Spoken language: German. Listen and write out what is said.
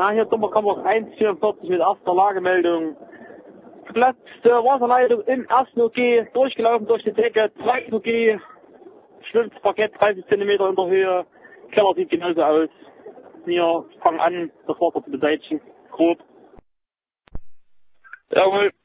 Na, hier Dummerkammer 144 mit erster Lagemeldung. Geplatzte Wasserleitung im ersten OG, durchgelaufen durch die Decke, zweiten OG, schwimmt das Parkett 30 cm in der Höhe, Keller sieht genauso aus. Wir fangen an, das Wasser zu beseitigen. Grob. Jawohl.